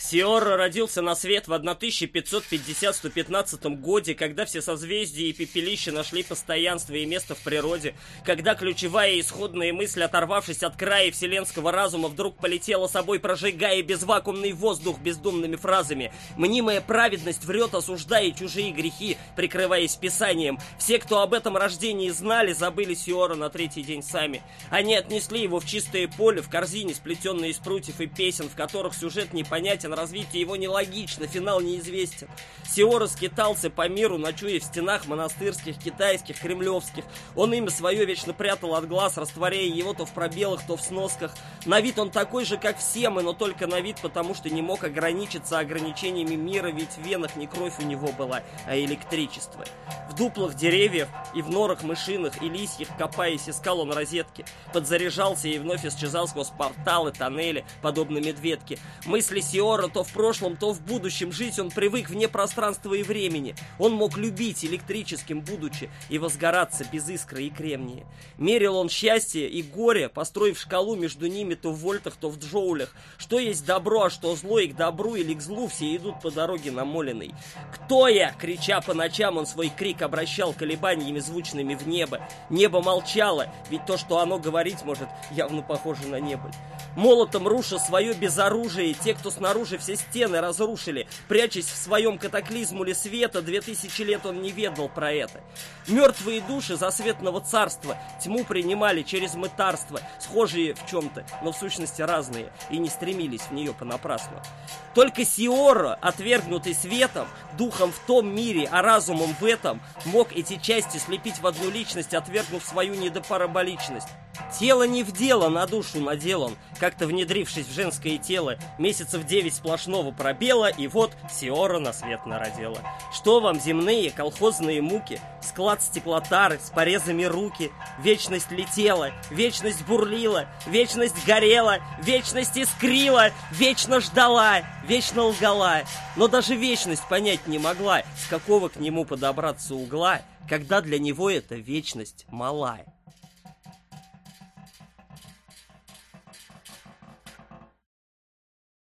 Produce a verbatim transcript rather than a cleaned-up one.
Сиорра родился на свет в тысяча пятьсот пятьдесят — сто пятнадцатом годе, когда все созвездия и пепелища нашли постоянство и место в природе, когда ключевая исходная мысль, оторвавшись от края вселенского разума, вдруг полетела собой, прожигая безвакуумный воздух бездумными фразами. Мнимая праведность врет, осуждая чужие грехи, прикрываясь Писанием. Все, кто об этом рождении знали, забыли Сиорра на третий день сами. Они отнесли его в чистое поле, в корзине, сплетенной из прутьев и песен, в которых сюжет непонятен, развитие его нелогично, финал неизвестен. Сиорра скитался по миру, ночуя в стенах монастырских, китайских, кремлевских. Он имя свое вечно прятал от глаз, растворяя его то в пробелах, то в сносках. На вид он такой же, как все мы, но только на вид, потому что не мог ограничиться ограничениями мира, ведь в венах не кровь у него была, а электричество. В дуплах деревьев и в норах мышиных и лисьих, копаясь, искал он розетки. Подзаряжался и вновь исчезал сквозь порталы, тоннели, подобно медведке. Мысли Сиорра то в прошлом, то в будущем. Жить он привык вне пространства и времени. Он мог любить электрическим будучи и возгораться без искры и кремния. Мерил он счастье и горе, построив шкалу между ними то в вольтах, то в джоулях. Что есть добро, а что зло, и к добру или к злу все идут по дороге намоленной. «Кто я?» — крича по ночам, он свой крик обращал колебаниями звучными в небо. Небо молчало, ведь то, что оно говорить может, явно похоже на небо. Молотом руша свое безоружие, те, кто снаружи все стены разрушили, прячась в своем катаклизмуле света, две тысячи лет он не ведал про это. Мертвые души засветного царства тьму принимали через мытарство, схожие в чем-то, но в сущности разные, и не стремились в нее понапрасну. Только Сиорра, отвергнутый светом, духом в том мире, а разумом в этом, мог эти части слепить в одну личность, отвергнув свою недопараболичность. Тело не в дело, на душу надел он, как-то внедрившись в женское тело, месяцев девять сплошного пробела, и вот Сиорра на свет народила. Что вам земные колхозные муки, склад стеклотары с порезами руки, вечность летела, вечность бурлила, вечность горела, вечность искрила, вечно ждала, вечно лгала, но даже вечность понять не могла, с какого к нему подобраться угла, когда для него эта вечность малая.